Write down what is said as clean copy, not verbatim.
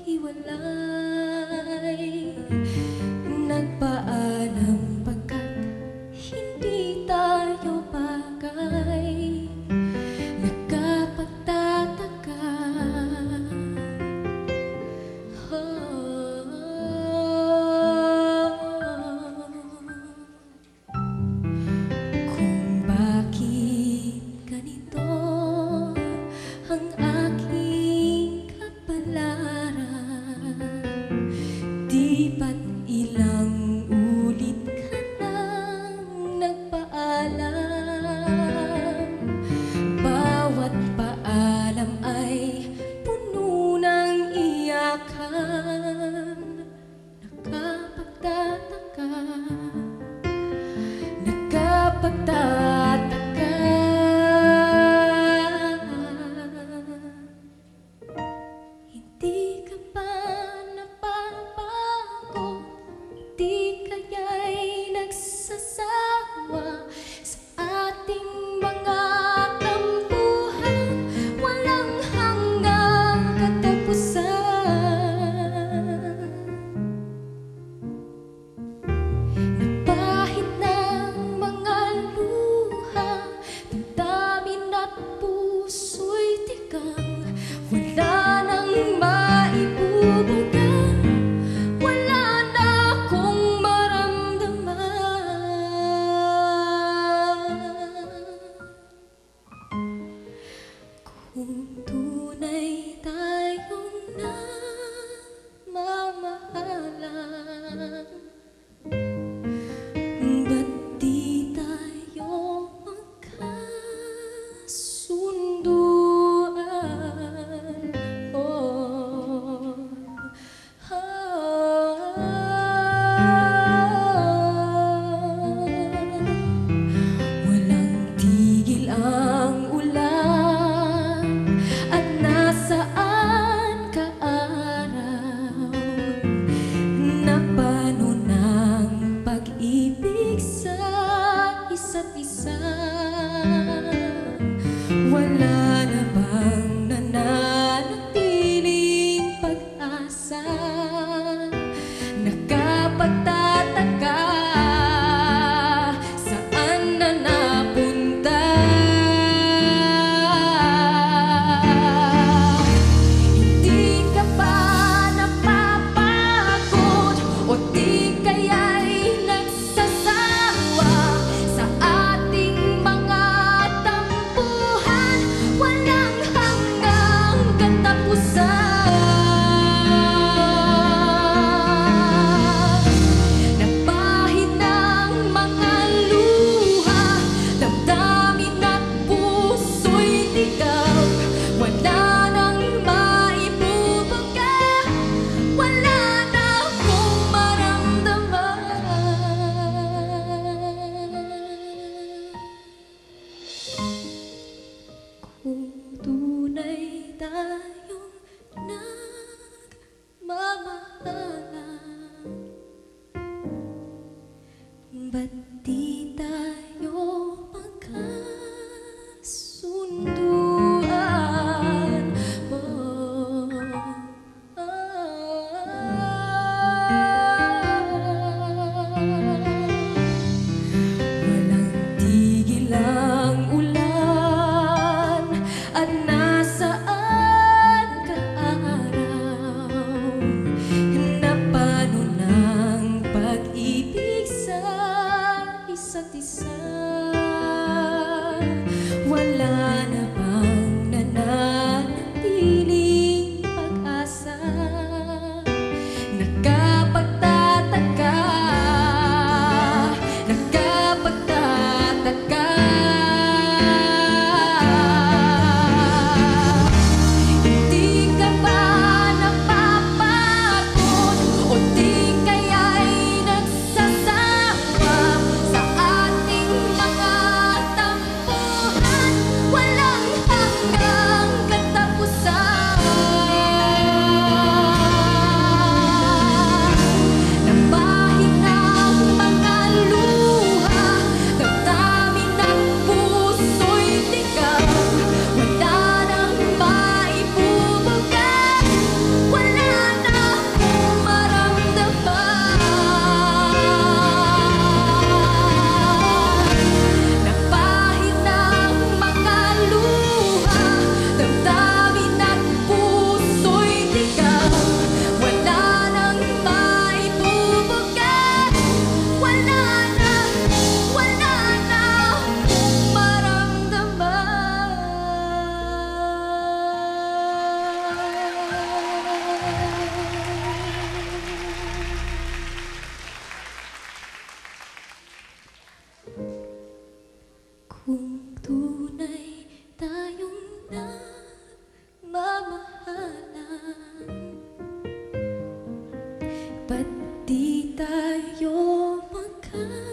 maghiwalay. Nagpaalam pagkat hindi tayo bagay. Nagkapagtataka, kung bakit ganito ang aking kapalaran. Di ba't ilang ulit ka nang nagpaalam? Bawat paalam ay puno ng iyakan. Nakapagtataka, nakapagtataka. Hindi ka ba napapago? Di kaya'y nagsasawa sa ating mga tampuhan? Walang hanggang katapusan. Napahid ng mga luha, damdamin at puso'y tigang. Wala nang maibubuga, wala na akong maramdaman. Kung tunay tayong nagmamahalan, ba't di tayo magkasunduan? Oh, walang tigil ang ulan at nasaan ka araw. Napano ng pag-ibig sa isa't isa? Wala na bang nananatiling pag-asa? Nakapagtataka, saan na napunta? Hindi ka ba napapagod o di kaya'y nagsasawa sa ating mga tampuhan? Walang hanggang katapusan. Napahid ng mga luha, damdamin at puso'y tigaw. Wala nang maibubuga, wala na akong maramdaman. Kung tunay tayong nagmamahalan, ba't di tayo magkasunduan? Oh, walang tigil ang ulan at nasaan ka araw. Napano ng pag-ibig sa isa't isa? Wala na bang nananatiling pag-asa? Nakapagtataka, nakapagtataka. Hindi ka ba napapagod o di kaya'y nagsasawa sa ating ba't di tayo magkasama?